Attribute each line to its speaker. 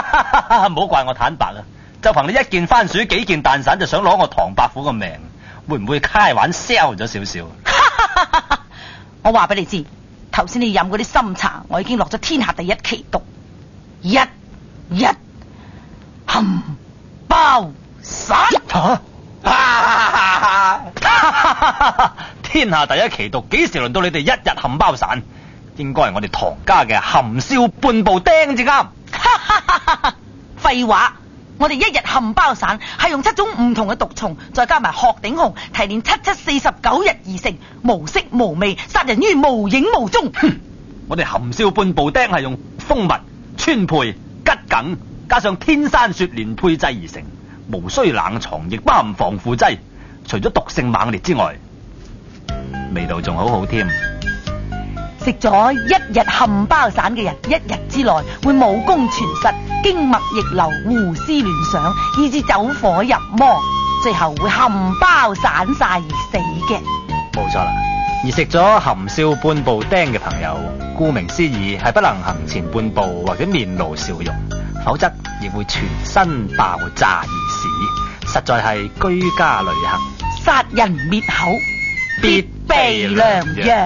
Speaker 1: 唔好怪我坦白啊！就憑你一件番薯幾件蛋散就想攞我唐伯虎個命，會唔會開玩笑咗少少？
Speaker 2: 我話俾你知，頭先你飲嗰啲參茶，我已經落咗天下第一奇毒，一含包散。
Speaker 1: 天下第一奇毒，幾時輪到你哋一日含包散？應該係我哋唐家嘅含笑半步釘至啱。
Speaker 2: 廢話，我哋一日含包散係用7種唔同嘅毒蟲，再加埋鶴頂紅提煉7749日而成，無色無味，殺人於無影無蹤。
Speaker 1: 我哋含笑半步釘係用蜂蜜、川貝、桔梗加上天山雪蓮配製而成，無需冷藏，亦不含防腐劑。除咗毒性猛烈之外，味道仲好好添。
Speaker 2: 食咗一日含包散嘅人，一日之內會武功全失，經脈逆流，胡思亂想，以致走火入魔，最後會含包散晒而死嘅。
Speaker 1: 冇錯啦，而食咗含笑半步釘嘅朋友，顧名思義係不能行前半步或者面露笑容，否則亦會全身爆炸而死，實在係居家旅行，
Speaker 2: 殺人滅口，必備良藥。